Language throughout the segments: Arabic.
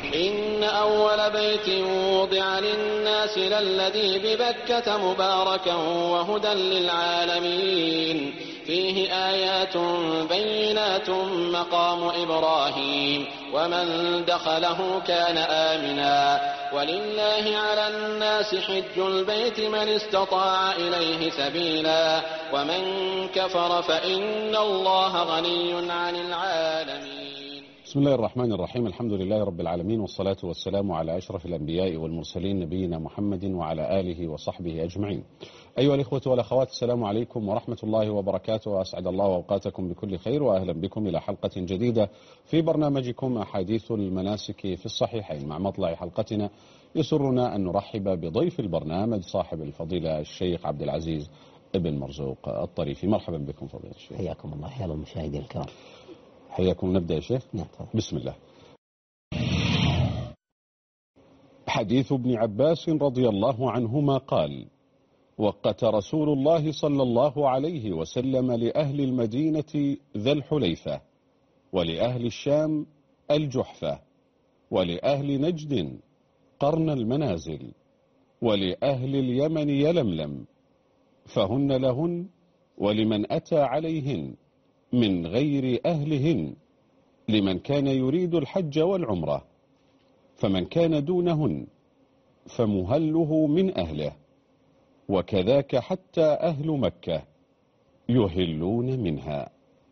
إن أول بيت وضع للناس للذي ببكة مباركا وهدى للعالمين فيه آيات بينات مقام إبراهيم ومن دخله كان آمنا ولله على الناس حج البيت من استطاع إليه سبيلا ومن كفر فإن الله غني عن العالمين. بسم الله الرحمن الرحيم. الحمد لله رب العالمين، والصلاة والسلام على أشرف الأنبياء والمرسلين نبينا محمد وعلى آله وصحبه أجمعين. أيها الإخوة والأخوات، السلام عليكم ورحمة الله وبركاته، وأسعد الله أوقاتكم بكل خير، وأهلا بكم إلى حلقة جديدة في برنامجكم أحاديث المناسك في الصحيحين. مع مطلع حلقتنا يسرنا أن نرحب بضيف البرنامج صاحب الفضيلة الشيخ عبد العزيز ابن مرزوق الطريفي. مرحبا بكم فضيلة الشيخ. حياكم الله. حيا المشاهدين الكرام. حياكم. نبدأ يا شيخ. بسم الله. حديث ابن عباس رضي الله عنهما قال: وقت رسول الله صلى الله عليه وسلم لأهل المدينة ذا الحليفة، ولأهل الشام الجحفة، ولأهل نجد قرن المنازل، ولأهل اليمن يلملم، فهن لهن ولمن أتى عليهن من غير أهلهن، لمن كان يريد الحج والعمرة، فمن كان دونهن فمهله من أهله، وكذاك حتى أهل مكة يهلون منها.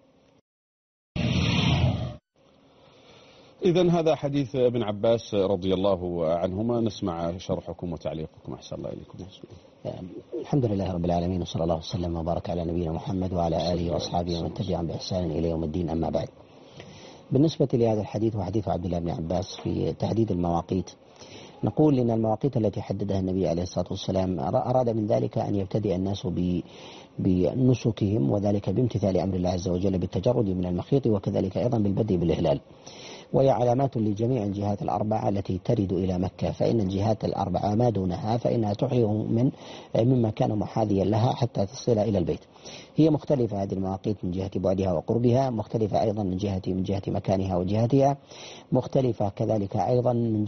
إذن هذا حديث ابن عباس رضي الله عنهما. نسمع شرحكم وتعليقكم. أحسن الله إليكم. الحمد لله رب العالمين، وصلى الله وسلم وبارك على نبينا محمد وعلى آله وأصحابه ومن تبعهم بإحسان إلى يوم الدين. أما بعد، بالنسبة لهذا الحديث وحديث عبد الله بن عباس في تحديد المواقيت، نقول إن المواقيت التي حددها النبي عليه الصلاة والسلام أراد من ذلك أن يبتدئ الناس بنسكهم، وذلك بامتثال أمر الله عز وجل بالتجرد من المخيط، وكذلك أيضا بالبدء بالإهلال، وهي علامات لجميع الجهات الأربعة التي ترد إلى مكة. فإن الجهات الأربعة ما دونها فإنها تحرم مما كان محاذيا لها حتى تصل إلى البيت. هي مختلفة هذه المواقيت من جهة بعدها وقربها، مختلفة أيضا من جهة مكانها وجهتها، مختلفة كذلك أيضا من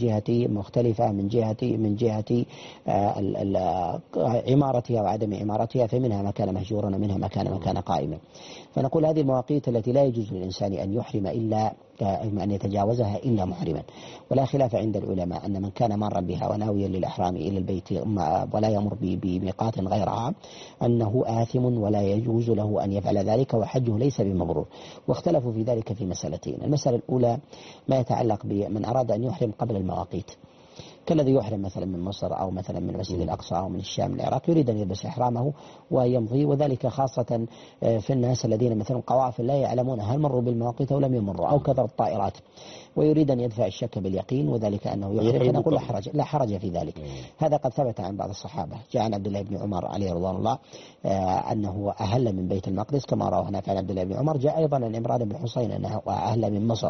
جهة عمارتها وعدم عمارتها، فمنها ما كان مهجورا ومنها ما كان قائما. فنقول هذه المواقيت التي لا يجوز للإنسان أن يحرم إلا أن يتجاوزها إلا محرما. ولا خلاف عند العلماء أن من كان مارا بها وناويا للإحرام إلى البيت ولا يمر بميقات غيرها أنه آثم ولا يجوز له أن يفعل ذلك، وحجه ليس بمبرور. واختلفوا في ذلك في مسألتين. المسألة الأولى ما يتعلق بمن أراد أن يحرم قبل المواقيت، كالذي يحرم مثلا من مصر أو مثلا من المسجد الأقصى أو من الشام من العراق، يريد أن يلبس إحرامه ويمضي، وذلك خاصة في الناس الذين مثلا قوافل لا يعلمون هل مروا بالمواقيت أو لم يمروا، أو كثر الطائرات، ويريد أن يدفع الشك باليقين وذلك أنه يحرم، فنقول لا حرج في ذلك. هذا قد ثبت عن بعض الصحابة. جاء عن عبد الله بن عمر عليه رضوان الله أنه أهل من بيت المقدس كما رواه هناك عن عبد الله بن عمر. جاء أيضا عن عمران بن حسين أنه أهل من مصر،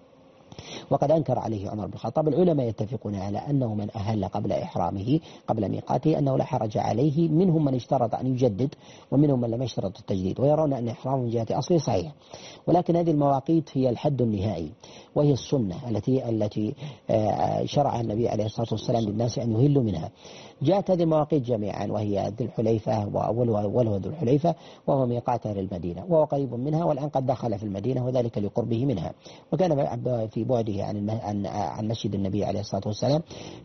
وقد أنكر عليه عمر بن الخطاب. العلماء يتفقون على أنه من أهل قبل إحرامه قبل ميقاته أنه لا حرج عليه. منهم من اشترط أن يجدد ومنهم من لم يشترط التجديد، ويرون أن إحرامه من جهة أصله صحيح. ولكن هذه المواقيت هي الحد النهائي، وهي السنة التي شرع النبي عليه الصلاة والسلام للناس أن يهلوا منها. جاءت هذه المواقيت جميعا، وهي ذو الحليفة وأولها ذو الحليفة، وهو ميقات أهل المدينة، وهو قريب منها، والآن قد دخل في المدينة، وذلك لقربه منها. وكان في بعده عن مسجد النبي عليه الصلاة والسلام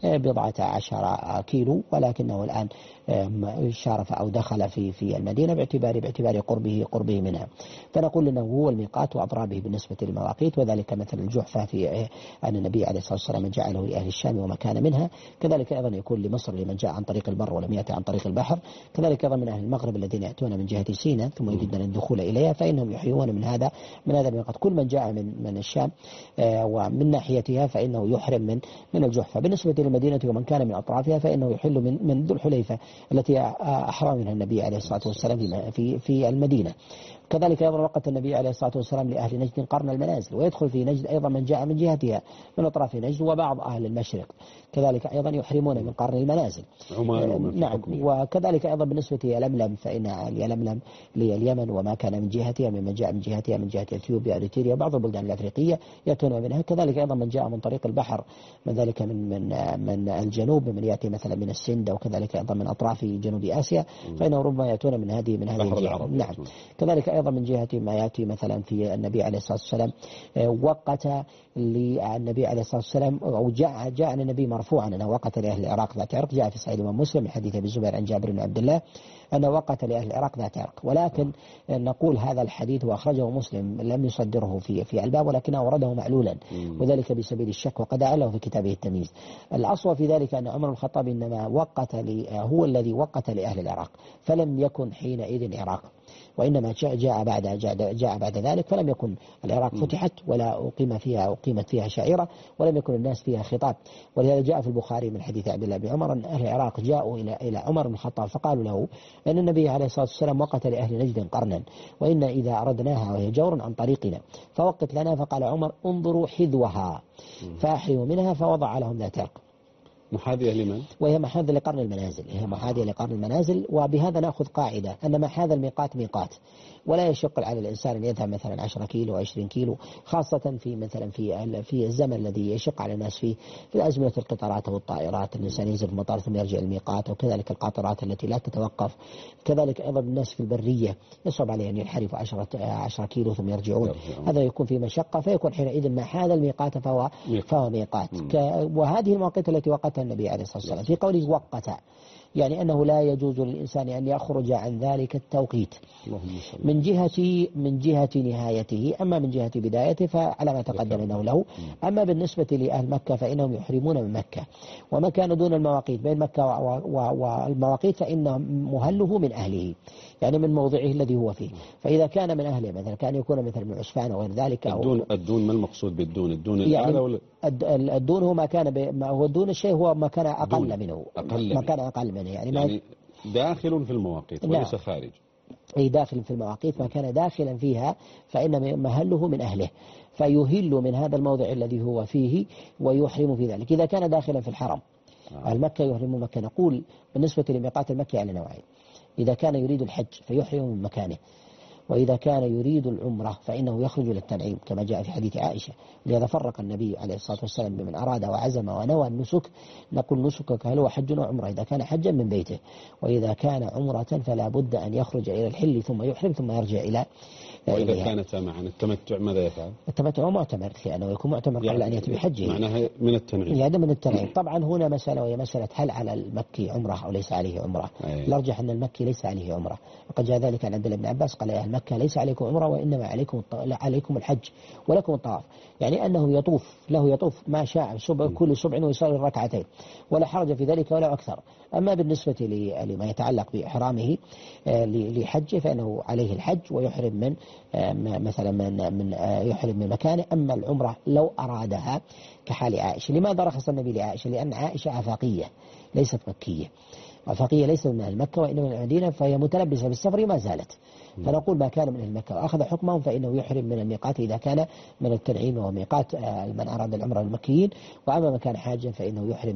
14 كيلو، ولكنه الآن شارف أو دخل في المدينة باعتبار قربه منها. فنقول أنه هو الميقات وأضرى به بالنسبة للمواقيت. وذلك مثل الجحفة في أن النبي عليه الصلاة والسلام جعله لأهل الشام ومكان منها، كذلك أيضا يكون لمصر لمن جاء عن طريق البر ولم يأتي عن طريق البحر، كذلك أيضا من أهل المغرب الذين يأتون من جهة سيناء ثم يريدون الدخول إليها، فإنهم يحيون من هذا الميقات. كل من جاء من الشام ومن ناحيتها فإنه يحرم من الجحفة. بالنسبة للمدينة ومن كان من أطرافها فإنه يحل من ذو الحليفة التي أحرم منها النبي عليه الصلاة والسلام في المدينة. كذلك أيضا وقت النبي عليه الصلاة والسلام لأهل نجد قرن المنازل، ويدخل في نجد أيضا من جاء من جهتها من أطراف نجد وبعض أهل المشرق، كذلك أيضا يحرمون من قرن المنازل. عمان نعم. وكذلك أيضا بالنسبة ليلملم فإن يلملم لليمن وما كان من جهتها ممن جاء من جهتها من جهة إثيوبيا أريتريا وبعض البلدان الأفريقية يأتون منها. كذلك أيضا من جاء من طريق البحر من ذلك من الجنوب من يأتي مثلا من السند وكذلك أيضا من أطراف جنوب آسيا فإنه ربما يأتون من هذه الجهة. نعم. كذلك أيضا من جهة ما يأتي مثلا في النبي عليه الصلاة والسلام وقت للنبي عليه الصلاة والسلام أو جاء النبي مرفوعا أنه وقت لأهل العراق ذات عرق، جاء في صحيح الإمام مسلم من حديث أبي الزبير عن جابر بن عبد الله أنه وقت لأهل العراق ذات عرق، ولكن نقول هذا الحديث وأخرجه مسلم لم يصدره في الباب ولكنه أورده معلولا وذلك بسبيل الشك وقد أعله في كتابه التمييز. الأصل في ذلك أن عمر بن الخطاب إنما هو الذي وقت لأهل العراق فلم يكن حينئذ عراق، وإنما جاء بعد ذلك فلم يكن العراق فتحت ولا أقيمت فيها شعيرة ولم يكن الناس فيها خطاب. ولهذا جاء في البخاري من حديث عبد الله بن عمر أن أهل العراق جاءوا إلى عمر بن الخطاب فقالوا له أن النبي عليه الصلاة والسلام وقت لأهل نجد قرنا وإن إذا أردناها وهي جور عن طريقنا فوقت لنا. فقال عمر انظروا حذوها فأحرموا منها فوضع لهم ذات عرق. محاذية لمن؟ وهي محاذية لقرن المنازل، هي محاذية لقرن المنازل. وبهذا نأخذ قاعدة أن محاذ الميقات ميقات ولا يشق على الإنسان أن يذهب مثلا 10 كيلو 20 كيلو، خاصة في مثلا في الزمن الذي يشق على الناس فيه في أزمنة القطارات والطائرات، الإنسان ينزل في المطار ثم يرجع الميقات، وكذلك القاطرات التي لا تتوقف، كذلك أيضا الناس في البرية يصعب عليه أن ينحرفوا 10 كيلو ثم يرجعون، هذا يكون في مشقة فيكون حينئذ ما حاذ الميقات فهو ميقات. وهذه المواقيت التي وقتها النبي عليه الصلاة والسلام في قوله وقت يعني أنه لا يجوز للإنسان أن يخرج عن ذلك التوقيت من جهة نهايته، أما من جهة بدايته فعلى ما تقدم أنه له. أما بالنسبة لأهل مكة فإنهم يحرمون من مكة، وما كان دون المواقيت بين مكة والمواقيت فإن مهله من أهله يعني من موضعه الذي هو فيه. فإذا كان من أهله مثلا كان يكون مثل من عسفان أو غير ذلك الدون ما المقصود بالدون؟ الدون الأعلى ولا الدون هو ما كان هو الدون الشيء هو ما كان أقل منه ما كان أقل منه يعني داخل في المواقيت وليس خارج. أي داخل في المواقيت ما كان داخلا فيها فإن مهله من أهله فيهل من هذا الموضع الذي هو فيه ويحرم في ذلك. إذا كان داخلا في الحرم المكة يحرم مكة. نقول بالنسبة لميقات المكة على نوعين: إذا كان يريد الحج فيحرم من مكانه، وإذا كان يريد العمرة فإنه يخرج للتنعيم كما جاء في حديث عائشة. لهذا فرق النبي عليه الصلاة والسلام بمن أراد وعزم ونوى النسك، نقول نسكك هل هو حج وعمرة إذا كان حجا من بيته، وإذا كان عمرة فلا بد أن يخرج إلى الحل ثم يحرم ثم يرجع إلى وإذا كانت معنا التمتع ماذا يفعل؟ التمتع معتمر لأنه يكون معتمر قبل أن يأتي بحجه، معناها من التنعيم. يعني من التنعيم. طبعا هنا مسألة وهي مسألة هل على المكي عمرة أو ليس عليه عمرة. الأرجح أن المكي ليس عليه عمرة، وقد جاء ذلك عن عبد الله بن عباس قال يا أهل مكة ليس عليكم عمرة وإنما عليكم الحج ولكم الطواف، يعني أنه يطوف ما شاء كل سبع ويصلي الركعتين ولا حرج في ذلك ولا أكثر. أما بالنسبة لما يتعلق بإحرامه لحجه فإنه عليه الحج ويحرم من مثلا من يحرم من مكانه. أما العمرة لو أرادها كحال عائشة. لماذا رخص النبي لعائشة؟ لأن عائشة آفاقية ليست مكية، آفاقية ليست من أهل مكة وإنما من المدينة، فهي متلبسة بالسفر ما زالت. فنقول ما كان من أهل مكة وأخذ حكمهم فإنه يحرم من الميقات إذا كان من التنعيم وميقات من أراد العمرة المكيين. وأما من كان حاجا فإنه يحرم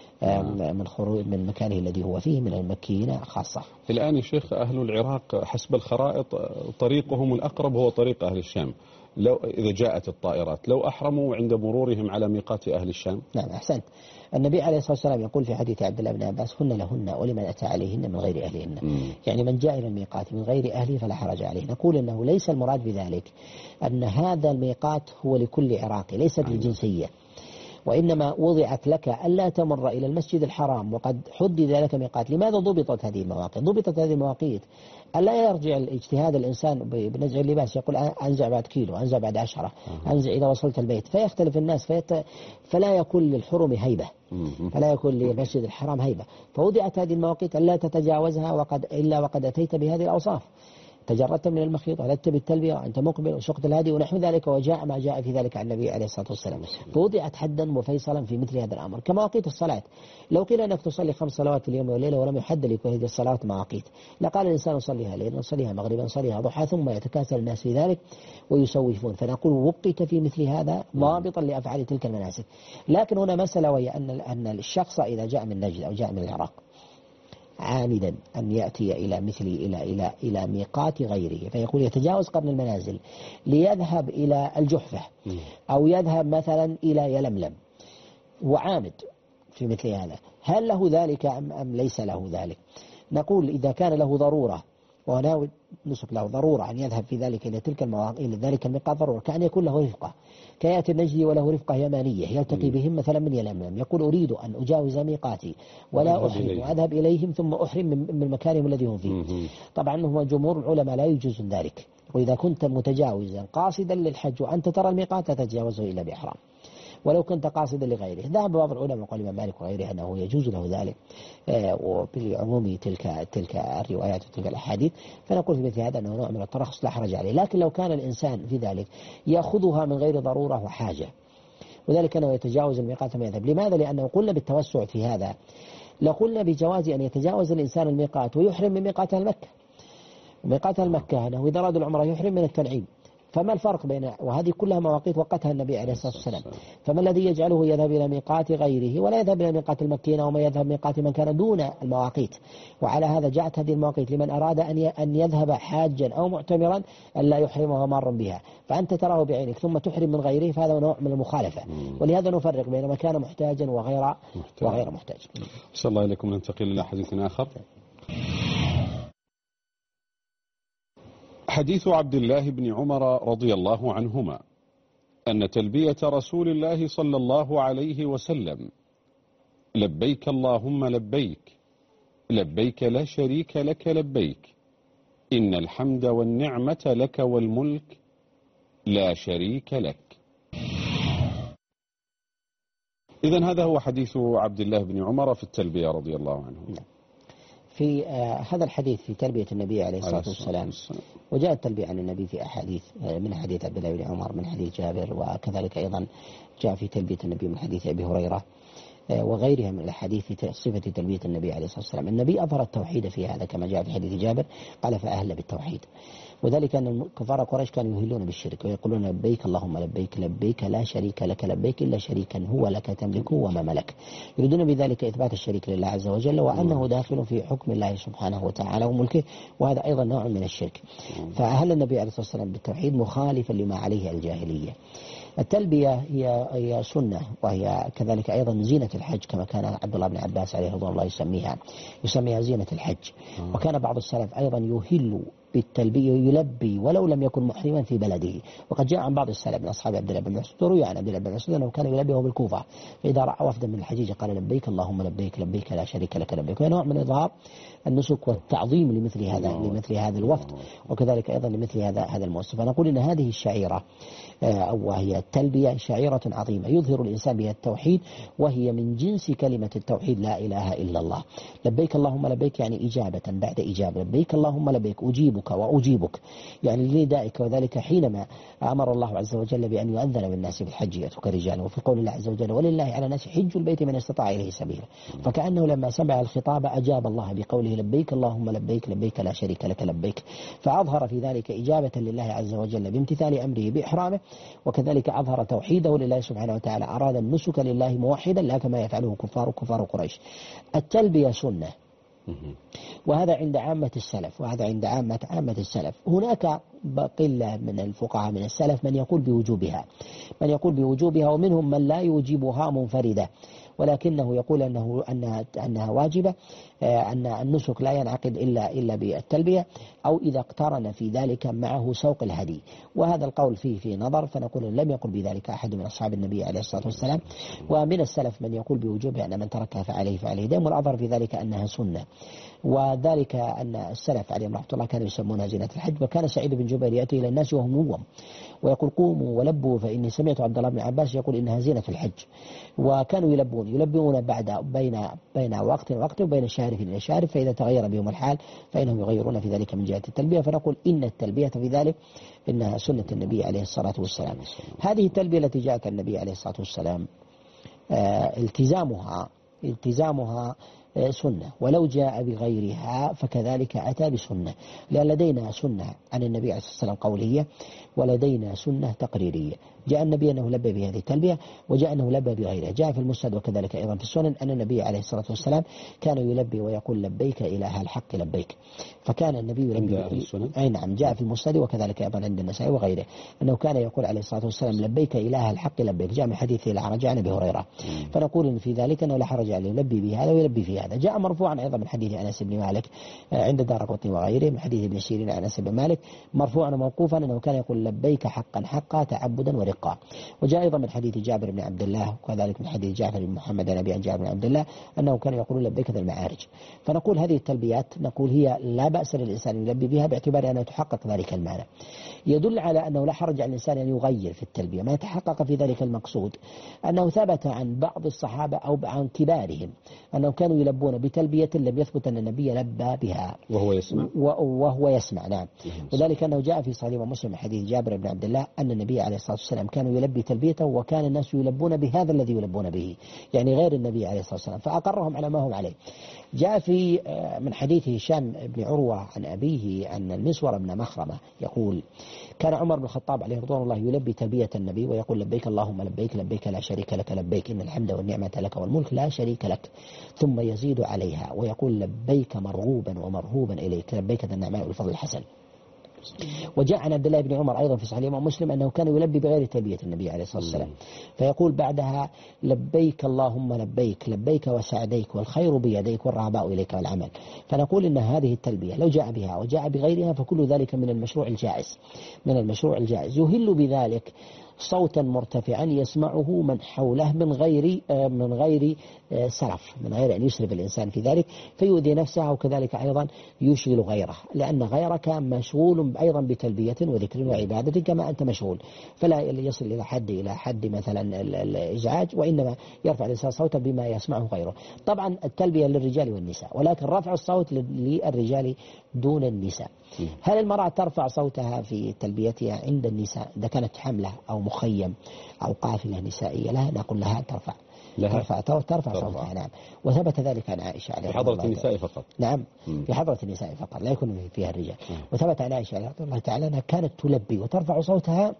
من خروج من مكانه الذي هو فيه من المكيين خاصة. الآن يا شيخ أهل العراق حسب الخرائط طريقهم الأقرب هو طريق أهل الشام، لو إذا جاءت الطائرات لو أحرموا عند مرورهم على ميقات أهل الشام. نعم أحسنت. النبي عليه الصلاة والسلام يقول في حديث عبد الله بن عباس هن لهن ولمن أتى عليهن من غير أهلهن. يعني من جاء إلى الميقات من غير أهله فلا حرج عليه. نقول أنه ليس المراد بذلك أن هذا الميقات هو لكل عراقي، ليست للجنسية، وإنما وضعت لك ألا تمر إلى المسجد الحرام وقد حدد لك ميقات. لماذا ضبطت هذه المواقيت؟ ضبطت هذه المواقيت ألا يرجع الاجتهاد الإنسان بنزع اللباس يقول أنزع بعد كيلو، أنزع بعد 10، أنزع إذا وصلت البيت، فيختلف الناس فلا يكون للحرم هيبة، فلا يكون للمسجد الحرام هيبة. فوضعت هذه المواقيت ألا تتجاوزها إلا وقد أتيت بهذه الأوصاف. تجردت من المخيط ولدت بالتلبية وأنت مقبل وسقت الهدي ونحو ذلك، وجاء ما جاء في ذلك عن النبي عليه الصلاة والسلام، فوضعت حدا وفيصلا في مثل هذا الأمر. كمواقيت الصلاة، لو قيل أنك تصلي 5 صلوات في اليوم والليلة ولم يحد لك هذه الصلوات مواقيت، لقال الإنسان نصليها ليلا نصليها مغربا نصليها ضحى، ثم يتكاسل الناس في ذلك ويسوفون، فنقول وقت في مثل هذا ضابطا لأفعال تلك المناسك. لكن هنا مسألة، وهي أن الشخص إذا جاء من نجد أو جاء من العراق عامدا أن يأتي إلى مثل إلى ميقات غيره، فيقول يتجاوز قرن المنازل ليذهب إلى الجحفة أو يذهب مثلا إلى يلملم وعامد في مثل هذا، هل له ذلك أم ليس له ذلك؟ نقول إذا كان له ضرورة وناوي نسك له ضرورة أن يذهب في ذلك إلى تلك المواقع إلى ذلك الميقات ضرورة، كأن يكون له رفقة كيأتي النجدي وله رفقة يمانية يلتقي بهم مثلا من يلملم، يقول أريد أن أجاوز ميقاتي ولا أحرم وأذهب إليهم ثم أحرم من مكانهم الذي هم فيه. طبعا هو جمهور العلماء لا يجوز ذلك، وإذا كنت متجاوزا قاصدا للحج وأنت ترى الميقات لا تتجاوزه إلا بإحرام، ولو كنت قاصدا لغيره. ذهب بعض العلماء وقال الإمام مالك وغيره أنه يجوز له ذلك وبعموم تلك الروايات وتلك الأحاديث، فنقول في مثل هذا أنه نوع من الترخص لا حرج عليه. لكن لو كان الإنسان في ذلك يأخذها من غير ضرورة وحاجة، وذلك أنه يتجاوز الميقات ما يذهب. لماذا؟ لأنه قلنا بالتوسع في هذا، لقلنا بجواز أن يتجاوز الإنسان الميقات ويحرم من ميقات المكة، وميقات المكة أنه إذا أراد العمرة يحرم من التنعيم. فما الفرق بين، وهذه كلها مواقيت وقتها النبي عليه الصلاة والسلام، فما الذي يجعله يذهب إلى ميقات غيره ولا يذهب إلى ميقات المكيين وما يذهب ميقات من كان دون المواقيت؟ وعلى هذا جاءت هذه المواقيت لمن أراد أن يذهب حاجا أو معتمرا أن لا يحرمه مار بها، فأنت تراه بعينك ثم تحرم من غيره، فهذا نوع من المخالفة. ولهذا نفرق بين ما كان محتاجا وغير محتاج. صلى الله عليكم. ننتقل إلى حديث آخر. حديث عبد الله بن عمر رضي الله عنهما أن تلبية رسول الله صلى الله عليه وسلم لبيك اللهم لبيك لبيك لا شريك لك لبيك إن الحمد والنعمة لك والملك لا شريك لك. إذن هذا هو حديث عبد الله بن عمر في التلبية رضي الله عنه. في هذا الحديث في تلبية النبي عليه الصلاة والسلام، وجاء التلبية عن النبي في أحاديث، من حديث عبد الله بن عمر، من حديث جابر، وكذلك أيضا جاء في تلبية النبي من حديث أبي هريرة وغيرها من الحديث في صفة تلبية النبي عليه الصلاة والسلام. النبي أظهر التوحيد في هذا كما جاء في حديث جابر، قال فأهل بالتوحيد، وذلك أن كفار قريش كانوا يهلون بالشرك ويقولون لبيك اللهم لبيك لبيك لا شريك لك لبيك إلا شريكا هو لك تملكه وما ملك، يريدون بذلك إثبات الشريك لله عز وجل وأنه داخل في حكم الله سبحانه وتعالى وملكه، وهذا أيضا نوع من الشرك. فأهل النبي عليه الصلاة والسلام بالتوحيد مخالفا لما عليه الجاهلية. التلبية هي سنة، وهي كذلك أيضا زينة الحج، كما كان عبد الله بن عباس عليه رضوان الله يسميها زينة الحج. وكان بعض السلف أيضا يهل بالتلبية يلبي ولو لم يكن محرما في بلده، وقد جاء عن بعض السلف من أصحاب عبد الله بن مسعود، وروي عن عبد الله بن مسعود أنه كان يلبي وهو بالكوفة، فإذا رأى وفدا من الحجيج قال لبيك اللهم لبيك لبيك لا شريك لك لبيك، ونوع من إظهار النسك والتعظيم لمثل هذا الوفد، وكذلك أيضا لمثل هذا المؤسسة. فنقول إن هذه الشعيرة وهي التلبية شعيرة عظيمة يظهر الإنسان بها التوحيد، وهي من جنس كلمة التوحيد لا إله إلا الله. لبيك اللهم لبيك يعني إجابة بعد إجابة، لبيك اللهم لبيك أجيبك وأجيبك يعني لندائك، وذلك حينما أمر الله عز وجل بأن يؤذن بالناس بالحج يأتوك رجالا، وفي قول الله عز وجل ولله على الناس حج البيت من استطاع إليه سبيلا، فكأنه لما سمع الخطاب أجاب الله بقوله لبيك اللهم لبيك لبيك لا شريك لك لبيك، فأظهر في ذلك إجابة لله عز وجل بامتثال أمره بإحرامه، وكذلك أظهر توحيده لله سبحانه وتعالى، أراد النسك لله موحدا لا كما يفعله كفار قريش. التلبية سنة، وهذا عند عامة السلف، وهذا عند عامة السلف. هناك قلة من الفقهاء من السلف من يقول بوجوبها، ومنهم من لا يوجبها منفردة، ولكنه يقول أنها واجبة، أن النسك لا ينعقد إلا بالتلبية، أو إذا اقترن في ذلك معه سوق الهدي، وهذا القول فيه في نظر، فنقول لم يقل بذلك أحد من أصحاب النبي عليه الصلاة والسلام. ومن السلف من يقول بوجوبها، أن من تركها فعليه دم، والأظهر في ذلك أنها سنة، وذلك أن السلف عليهم رحمة الله كانوا يسمونها زينة الحج. وكان سعيد بن جبير يأتي إلى الناس وهم نوم ويقول قوموا ولبوا، فإني سمعت عبد الله بن عباس يقول إنها زينة الحج. وكانوا يلبون بعد بين وقت ووقت وبين شارف إلى شارف، فإذا تغير بهم الحال فإنهم يغيرون في ذلك من جهة التلبية. فنقول إن التلبية في ذلك إنها سنة النبي عليه الصلاة والسلام. هذه التلبية التي جاءت النبي عليه الصلاة والسلام التزامها سنة، ولو جاء بغيرها فكذلك أتى بسنة، لأن لدينا سنة عن النبي عليه الصلاة والسلام قولية ولدينا سنة تقريرية. جاء النبي أنه لبى بهذه التلبية، وجاء أنه لبى بغيرها. جاء في المسند وكذلك أيضا في السنن أن النبي عليه الصلاة والسلام كان يلبي ويقول لبيك إله الحق لبيك. فكان النبي يلبي في السنن. أي نعم، جاء في المسند وكذلك أيضا عند النسائي وغيره أنه كان يقول عليه الصلاة والسلام لبيك إله الحق لبيك. جاء من حديث لا حرج عن أبي هريرة. فنقول إن في ذلك أنه لا حرج عليه يلبي بهذا ويلبي في هذا. جاء مرفوعا أيضا من حديث أنس بن مالك عند دارقطني وغيره، من حديث ابن سيرين عن أنس بن مالك مرفوعا وموقوفا أنه كان يقول لبيك حقا حقا تعبدا ورقا. وجاء أيضا من حديث جابر بن عبد الله وكذلك من حديث جعفر بن محمد عن أبي جابر بن عبد الله أنه كان يقول لبيك ذا المعارج. فنقول هذه التلبيات نقول هي لا بأس للإنسان يلبي بها باعتبار أنها تحقق ذلك المعنى. يدل على أنه لا حرج على الإنسان أن يغير في التلبية ما يتحقق في ذلك المقصود، أنه ثبت عن بعض الصحابة أو عن كبارهم أنهم كانوا يلبون بتلبية لم يثبت أن النبي لبى بها وهو يسمع. نعم. وذلك أنه جاء في صحيح مسلم حديث جابر بن عبد الله أن النبي عليه الصلاة والسلام كانوا يلبي تلبيته وكان الناس يلبون بهذا الذي يلبون به، يعني غير النبي عليه الصلاة والسلام، فأقرهم على ما هم عليه. جاء في من حديث هشام بن عروة عن أبيه أن المسور بن مخرمة يقول كان عمر بن الخطاب عليه رضوان الله يلبي تلبية النبي ويقول لبيك اللهم لبيك لبيك لا شريك لك لبيك إن الحمد والنعمة لك والملك لا شريك لك، ثم يزيد عليها ويقول لبيك مرغوبا ومرهوبا إليك لبيك ذا النعماء والفضل الحسن. وجاء عن عبد الله بن عمر أيضا في صحيح الإمام مسلم أنه كان يلبي بغير تلبية النبي عليه الصلاة والسلام، فيقول بعدها لبيك اللهم لبيك لبيك وسعديك والخير بيديك والرغباء إليك والعمل. فنقول إن هذه التلبية لو جاء بها وجاء بغيرها فكل ذلك من المشروع الجائز يهل بذلك صوتا مرتفعا يسمعه من حوله من غير سرف، من غير أن يسرف الإنسان في ذلك فيؤذي نفسه، وكذلك أيضا يشغل غيره، لأن غيرك مشغول أيضا بتلبية وذكر وعبادة كما أنت مشغول، فلا يصل إلى حد مثلا الإزعاج، وإنما يرفع الإنسان صوتا بما يسمعه غيره. طبعا التلبية للرجال والنساء، ولكن رفع الصوت للرجال دون النساء. هل المرأة ترفع صوتها في تلبيتها عند النساء إذا كانت حملة أو مخيم أو قافلة نسائية لها؟ نقول لها ترفع صوتها. نعم. وثبت ذلك عن عائشة عليه في حضرة النساء فقط. نعم. في حضرة النساء فقط، لا يكون فيها الرجال. وثبت عن عائشة عليه الله تعالى أنها كانت تلبي وترفع صوتها.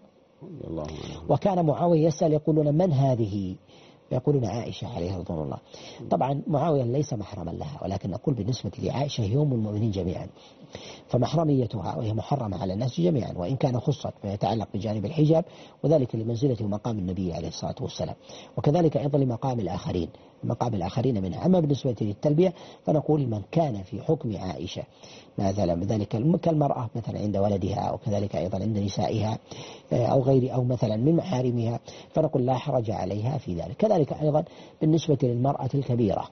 وكان معاوية يسأل يقولون من هذه؟ يقولون عائشة عليه رضوان الله. طبعا معاوية ليس محرما لها، ولكن نقول بالنسبة لعائشة هي أم المؤمنين جميعا، فمحرميتها وهي محرمة على الناس جميعا، وإن كان خصت ما يتعلق بجانب الحجاب، وذلك لمنزلة ومقام النبي عليه الصلاة والسلام، وكذلك أيضا لمقام الآخرين منها. أما بالنسبة للتلبية فنقول من كان في حكم عائشة مثلا ذلك كالمرأة مثلا عند ولدها، وكذلك أيضا عند نسائها أو غير أو مثلا من محارمها، فنقول لا حرج عليها في ذلك. كذلك أيضا بالنسبة للمرأة الكبيرة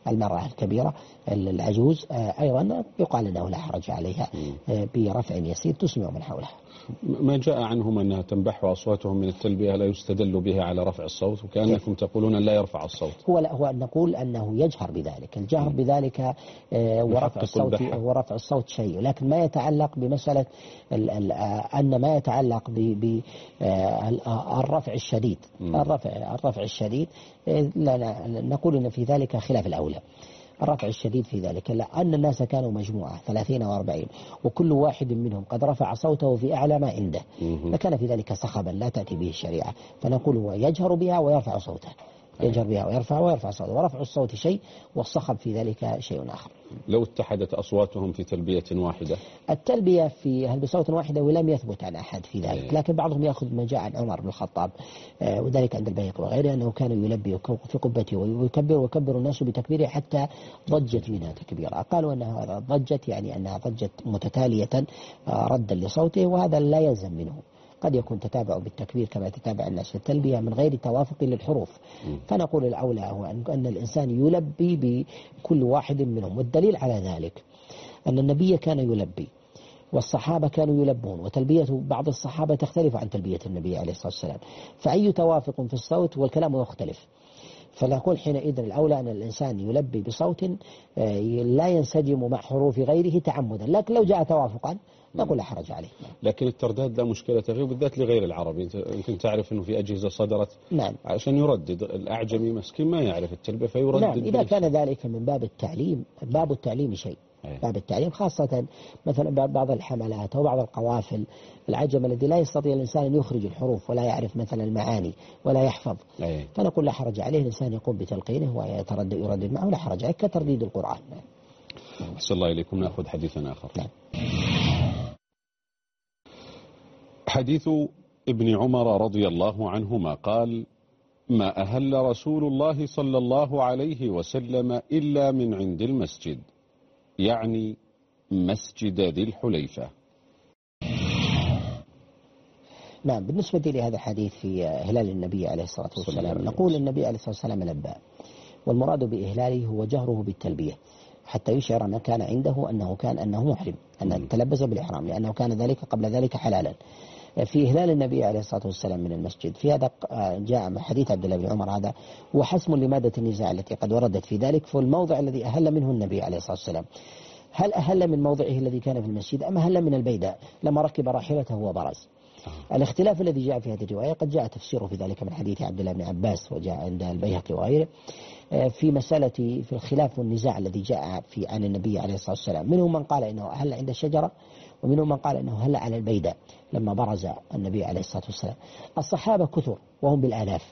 العجوز أيضا يقال أنه لا حرج عليها برفع يسير تسمع من حولها. ما جاء عنهم أنها تنبح أصواتهم من التلبية لا يستدل بها على رفع الصوت، وكأنكم تقولون لا يرفع الصوت. هو نقول أنه يجهر بذلك، الجهر بذلك ورفع الصوت شيء، لكن ما يتعلق بمسألة أن ما يتعلق بالرفع الشديد الرفع الشديد لا نقول أن في ذلك خلاف الأولى. الرفع الشديد في ذلك لأن الناس كانوا مجموعة 30 و40 وكل واحد منهم قد رفع صوته في أعلى ما عنده، فكان في ذلك صخبا لا تأتي به الشريعة، فنقول هو يجهر بها ويرفع صوته، يجهر بها ويرفع صوته، ورفع الصوت شيء والصخب في ذلك شيء آخر. لو اتحدت أصواتهم في تلبية واحدة، التلبية هل بصوت واحد ولم يثبت عن أحد في ذلك، لكن بعضهم يأخذ ما جاء عن عمر بن الخطاب وذلك عند البيهقي وغيره أنه كان يلبي في قبته ويكبر الناس بتكبيره حتى ضجت منها تكبيرا، قالوا أنها ضجت يعني أنها ضجت متتالية ردا لصوته، وهذا لا يلزم منه، قد يكون تتابع بالتكبير كما يتتابع الناس في التلبية من غير توافق للحروف. فنقول الأولى هو أن الإنسان يلبي بكل واحد منهم، والدليل على ذلك أن النبي كان يلبي والصحابة كانوا يلبون، وتلبية بعض الصحابة تختلف عن تلبية النبي عليه الصلاة والسلام، فأي توافق في الصوت والكلام يختلف. فنقول حينئذ الأولى أن الإنسان يلبي بصوت لا ينسجم مع حروف غيره تعمدا، لكن لو جاء توافقا نقول لا حرج عليه. لكن الترداد لا مشكلة فيه، وبالذات لغير العربي. يمكن تعرف أنه في أجهزة صدرت نعم عشان يردد، الأعجمي مسكين ما يعرف التلبية فيردد. نعم إذا كان ذلك من باب التعليم، باب التعليم شيء، باب التعليم خاصة مثلا بعض الحملات أو بعض القوافل العجم الذي لا يستطيع الإنسان أن يخرج الحروف ولا يعرف مثلا المعاني ولا يحفظ، فنقول لا حرج عليه، الإنسان يقوم بتلقينه ويردد معه، لا حرج عليه كترديد القرآن. أحسن الله إليكم. نأخذ حديثا آخر. نعم. حديث ابن عمر رضي الله عنهما قال: ما أهل رسول الله صلى الله عليه وسلم إلا من عند المسجد، يعني مسجد ذي الحليفة. نعم. بالنسبة لهذا الحديث في إهلال النبي عليه الصلاة والسلام، نقول النبي عليه الصلاة والسلام لبى، والمراد بإهلاله هو جهره بالتلبية حتى يشعر ما كان عنده أنه محرم، أن تلبس بالإحرام، لأنه كان ذلك قبل ذلك حلالا. في إهلال النبي عليه الصلاة والسلام من المسجد، في هذا جاء حديث عبد الله بن عمر، هذا هو حسم لمادة النزاع التي قد وردت في ذلك، فالموضع الذي أهل منه النبي عليه الصلاة والسلام، هل أهل من موضعه الذي كان في المسجد أم أهل من البيداء لما ركب راحلته وبرز؟ الاختلاف الذي جاء في هذه الرواية قد جاء تفسيره في ذلك من حديث عبد الله بن عباس، وجاء عند البيهقي وغيره في مسألة في الخلاف والنزاع الذي جاء في عن النبي عليه الصلاة والسلام. منهم من قال إنه أهل عند الشجرة، ومنهم من قال إنه هل على البيداء لما برز النبي عليه الصلاة والسلام. الصحابة كثر وهم بالآلاف،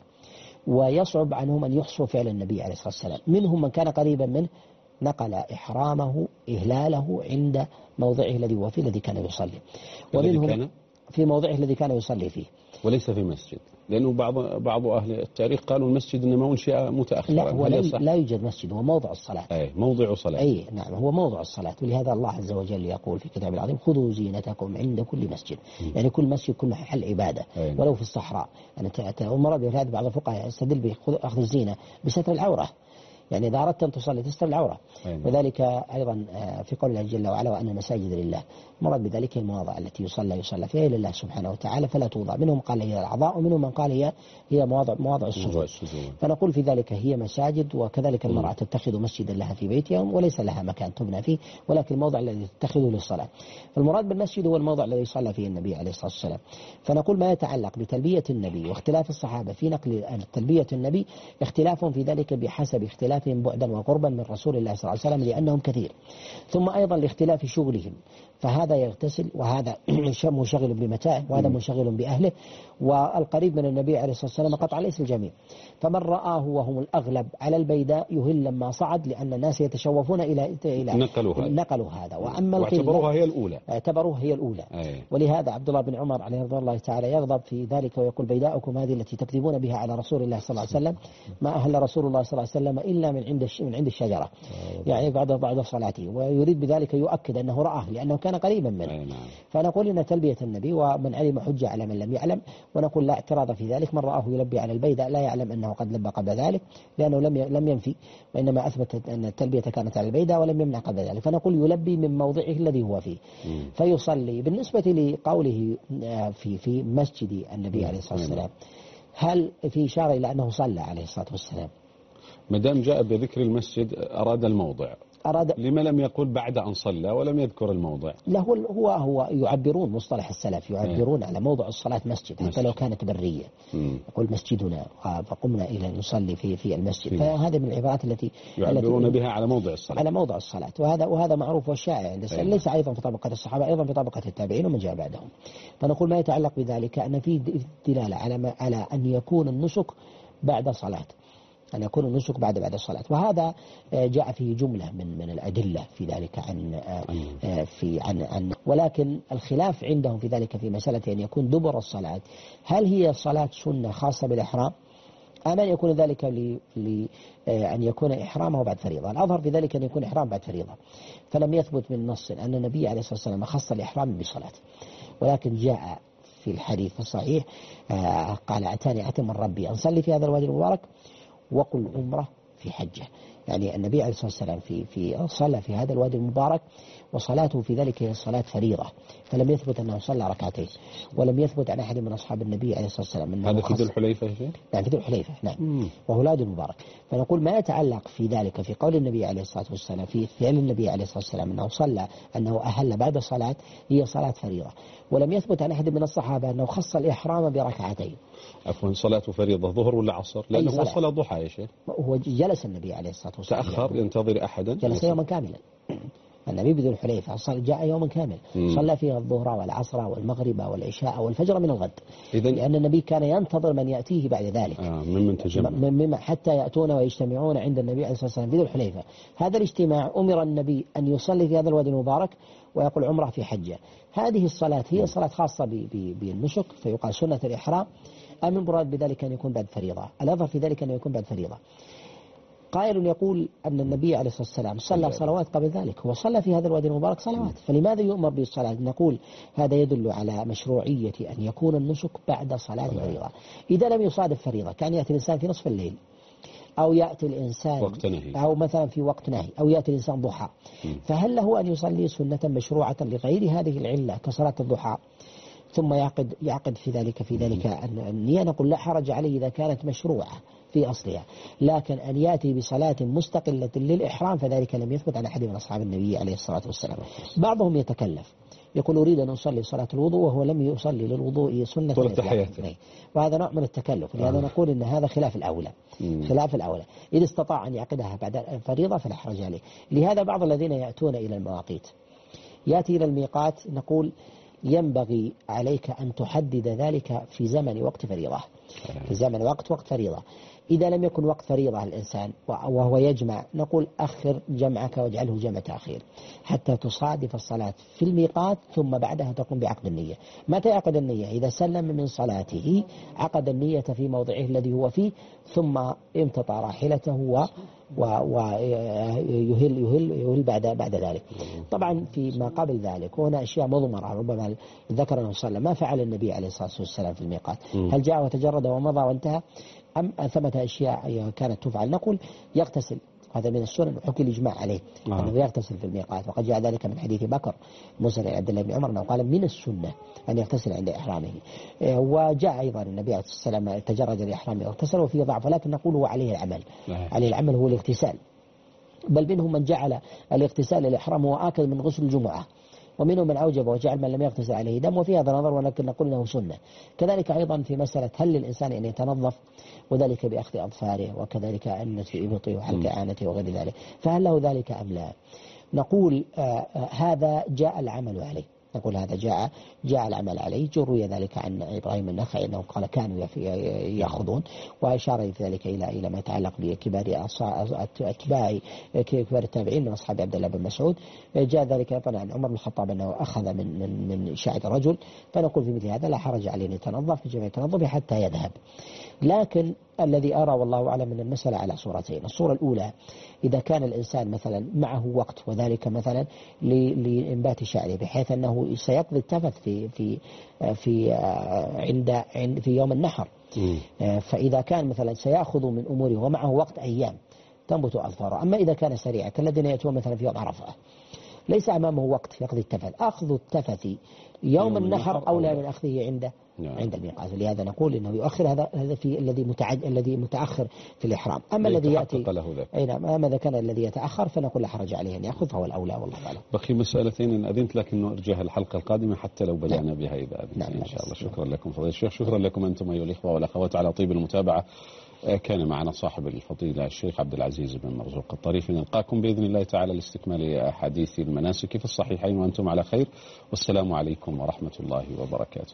ويصعب عنهم أن يحصوا فعل النبي عليه الصلاة والسلام. منهم من كان قريبا منه نقل إحرامه إهلاله عند موضعه الذي هو فيه الذي كان يصلي، ومنهم في موضعه الذي كان يصلي فيه وليس في مسجد، لأنه بعض أهل التاريخ قالوا المسجد إنما أنشئ متأخرا. لا، هو لا يوجد مسجد، هو موضع الصلاة. أي موضع صلاة. أي نعم، هو موضع الصلاة. ولهذا الله عز وجل يقول في كتابه العظيم: خذوا زينتكم عند كل مسجد. يعني كل مسجد كل محل عبادة ولو في الصحراء. يعني المراد بهذا بعض الفقهاء يستدل بأخذ الزينة بستر العورة، يعني إذا أردت أن تصلي تستر العورة. وذلك أيضا في قول الله جل وعلا: وأن المساجد لله، مراد بذلك المواضع التي يصلى فيها لله سبحانه وتعالى فلا توضع. منهم قال هي الأعضاء، ومنهم من قال هي مواضع السجود. فنقول في ذلك هي مساجد، وكذلك المرأة تتخذ مسجدا لها في بيتها وليس لها مكان تبنى فيه، ولكن الموضع الذي تتخذه للصلاة. فالمراد بالمسجد هو الموضع الذي صلى فيه النبي عليه الصلاة والسلام. فنقول ما يتعلق بتلبية النبي واختلاف الصحابة في نقل تلبية النبي، اختلاف في ذلك بحسب اختلافهم بعدا وقربا من رسول الله صلى الله عليه وسلم، لأنهم كثير. ثم أيضا لاختلاف شغلهم، فهذا يغتسل وهذا منشغل بمتاعه وهذا منشغل بأهله، والقريب من النبي عليه الصلاة والسلام قطع ليس الجميع. فمن رآه وهم الأغلب على البيداء يهل لما صعد، لأن الناس يتشوفون إلى نقلوا هذا. وأما واعتبروها هي الأولى. ولهذا عبد الله بن عمر عليه رضي الله تعالى يغضب في ذلك ويقول: بيداؤكم هذه التي تكذبون بها على رسول الله صلى الله عليه وسلم، ما أهل رسول الله صلى الله عليه وسلم إلا من عند الشجرة، يعني بعد صلاته. ويريد بذلك يؤكد أنه رآه لأنه كان قريبا منه. فنقول إن تلبية النبي ومن علم حجة على من لم يعلم، ونقول لا اعتراض في ذلك. من رآه يلبي على البيداء لا يعلم أنه قد لبى قبل ذلك، لأنه لم ينفي، وإنما أثبت أن التلبية كانت على البيداء ولم يمنع قبل ذلك. فنقول يلبي من موضعه الذي هو فيه فيصلي. بالنسبة لقوله في مسجد النبي عليه الصلاة والسلام، هل في إشارة إلى أنه صلى عليه الصلاة والسلام؟ ما دام جاء بذكر المسجد أراد الموضع، لما لم يقول بعد أن صلى ولم يذكر الموضع؟ لا، هو يعبرون مصطلح السلف، يعبرون على موضع الصلاة مسجد حتى لو كانت برية. يقول مسجدنا فقمنا إلى نصلي في المسجد. فهذا من العبارات التي يعبرون بها على موضع الصلاة. وهذا معروف وشائع عند السلف، ليس أيضا في طبقة الصحابة، أيضا في طبقة التابعين ومن جاء بعدهم. فنقول ما يتعلق بذلك أن في دلالة على أن يكون النسك بعد صلاة، أن يكون النسك بعد الصلاة. وهذا جاء فيه جملة من الأدلة في ذلك عن ولكن الخلاف عندهم في ذلك في مسألة أن يكون دبر الصلاة، هل هي صلاة سنة خاصة بالإحرام أم أن يكون ذلك أن يكون إحرامه بعد فريضة؟ الأظهر في ذلك أن يكون إحرام بعد فريضة، فلم يثبت من نص أن النبي عليه الصلاة والسلام خص الإحرام بصلاة. ولكن جاء في الحديث الصحيح قال: أتاني من ربي أن صلي في هذا الوادي المبارك وقل عمرة في حجة. يعني النبي عليه الصلاة والسلام في صلى في هذا الوادي المبارك، وصلاته في ذلك هي صلاة فريضة، فلم يثبت أنه صلى ركعتين، ولم يثبت عن أحد من أصحاب النبي عليه الصلاة والسلام أنه هذا في ذي الحليفة. نعم في ذي الحليفة، نعم، وهو الوادي المبارك. فنقول ما يتعلق في ذلك في قول النبي عليه الصلاة والسلام، في فعل النبي عليه الصلاة والسلام أنه صلى، أنه أهل بعد صلاة، هي صلاة فريضة، ولم يثبت عن أحد من الصحابة أنه خص الإحرام بركعتين. عفوا، صلاة فريضة ظهر ولا عصر؟ لأنه هو صلاة ضحى يا شيخ. هو جلس النبي عليه الصلاة والسلام، تأخر ينتظر أحدا، جلس يوما كاملا. النبي بذو الحليفة جاء يوما كامل، صلى فيها الظهر والعصر والمغرب والعشاء والفجر من الغد، لأن النبي كان ينتظر من يأتيه بعد ذلك ممن تجمع حتى يأتون ويجتمعون عند النبي عليه الصلاة والسلام بذو الحليفة. هذا الاجتماع أمر النبي أن يصلي في هذا الوادي المبارك ويقول عمره في حجة. هذه الصلاة هي صلاة خاصة بالنسك، فيقال سنة الإحرام، أم المراد بذلك أن يكون بعد فريضة؟ الأظهر في ذلك أن يكون بعد فريضة. قائل يقول أن النبي عليه الصلاة والسلام صلى صلوات قبل ذلك، هو صلى في هذا الوادي المبارك صلوات، فلماذا يؤمر بالصلاة؟ نقول هذا يدل على مشروعية أن يكون النسك بعد صلاة الفريضة. إذا لم يصادف فريضة، كان يأتي الإنسان في نصف الليل، أو يأتي الإنسان وقت نهي، أو مثلا في وقت نهي، أو يأتي الإنسان ضحى، فهل له أن يصلي سنة مشروعة لغير هذه العلة كصلاة الضحى ثم يعقد في ذلك النية؟ نقول لا حرج عليه إذا كانت مشروعة في أصلها، لكن أن يأتي بصلاة مستقلة للإحرام فذلك لم يثبت عن أحد من أصحاب النبي عليه الصلاة والسلام. بعضهم يتكلف يقول أريد أن أصلي صلاة الوضوء وهو لم يصلي للوضوء سنة وهذا نوع من التكلف، لهذا نقول إن هذا خلاف الأولى. خلاف الأولى، إذا استطاع أن يعقدها بعد الفريضة فلا حرج عليه. لهذا بعض الذين يأتون إلى المواقيت يأتي إلى الميقات، نقول ينبغي عليك أن تحدد ذلك في زمن وقت فريضة، في زمن وقت فريضة. إذا لم يكن وقت فريضة الإنسان وهو يجمع، نقول أخر جمعك واجعله جمع تأخير حتى تصادف الصلاة في الميقات، ثم بعدها تقوم بعقد النية. متى يعقد النية؟ إذا سلم من صلاته عقد النية في موضعه الذي هو فيه، ثم امتطى راحلته ويهل بعد ذلك. طبعا فيما قبل ذلك هنا أشياء مضمرة، ربما ذكر أنه صلى ما فعل النبي عليه الصلاة والسلام في الميقات، هل جاء وتجرد ومضى وانتهى، أم ثمة أشياء كانت تفعل؟ نقول يغتسل، هذا من السنن وحكي الإجماع عليه أنه يغتسل في الميقات، وقد جاء ذلك من حديث بكر موسى عبد الله بن عمر أنه قال من السنة أن يغتسل عند إحرامه. وجاء أيضا النبي عليه الصلاة والسلام تجرد الإحرام واغتسل وفيه ضعف، ولكن نقول هو عليه العمل، عليه العمل هو الاغتسال، بل منهم من جعل الاغتسال الإحرام هو آكل من غسل الجمعة، ومنهم من أوجب وجعل من لم يغتسل عليه دم، وفي هذا نظر، ولكن نقول أنه سنة. كذلك أيضا في مسألة هل للإنسان أن يتنظف، وذلك بأخذ أظفاره، وكذلك أن في إبطه وحلق عانته وغير ذلك، فهل له ذلك أم لا؟ نقول هذا جاء العمل عليه، نقول هذا جاء العمل عليه. جروي ذلك عن إبراهيم النخعي أنه قال كانوا يأخذون، وأشار في ذلك إلى ما يتعلق بكبار أتباع كبار التابعين من أصحاب عبد الله بن مسعود. جاء ذلك أيضا عن عمر بن الخطاب أنه أخذ من شعر رجل، فنقول في مثل هذا لا حرج عليه أن يتنظف في جميع تنظفه حتى يذهب. لكن الذي أرى والله أعلم من المسألة على صورتين. الصورة الأولى إذا كان الإنسان مثلا معه وقت، وذلك مثلا لإنبات شعره، بحيث أنه سيقضي التفث في يوم النحر، فإذا كان مثلا سيأخذ من أموره ومعه وقت أيام تنبت أظفاره. أما إذا كان سريعا كالذين يأتون مثلا في يوم عرفة ليس أمامه وقت يقضي التفث، أخذ التفث يوم النحر أولى من أخذه عند الميقات. لهذا نقول إنه يؤخر هذا في الذي متأخر في الإحرام. أما الذي يأتي أما إذا كان الذي يتأخر فنقول لا حرج عليه أن يأخذ، فهو الأولى والله أعلم. بقي مسألتين إن أذنت لك إنه أرجعها الحلقة القادمة حتى لو بدأنا بها إذا أذنت إن شاء الله. شكرا لكم فضيلة الشيخ، شكرا لكم أنتم أيها الإخوة والأخوات على طيب المتابعة. كان معنا صاحب الفضيلة الشيخ عبد العزيز بن مرزوق الطريفي. نلقاكم بإذن الله تعالى لاستكمال أحاديث المناسك في الصحيحين وأنتم على خير، والسلام عليكم ورحمة الله وبركاته.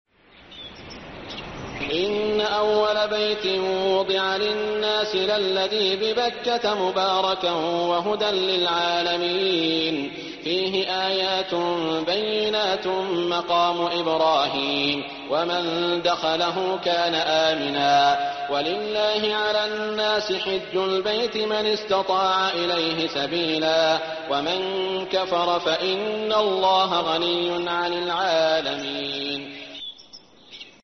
إن أول بيت وضع للناس للذي ببكة مباركا وهدى للعالمين، فيه آيات بينات مقام إبراهيم ومن دخله كان آمنا، ولله على الناس حج البيت من استطاع إليه سبيلا، ومن كفر فإن الله غني عن العالمين.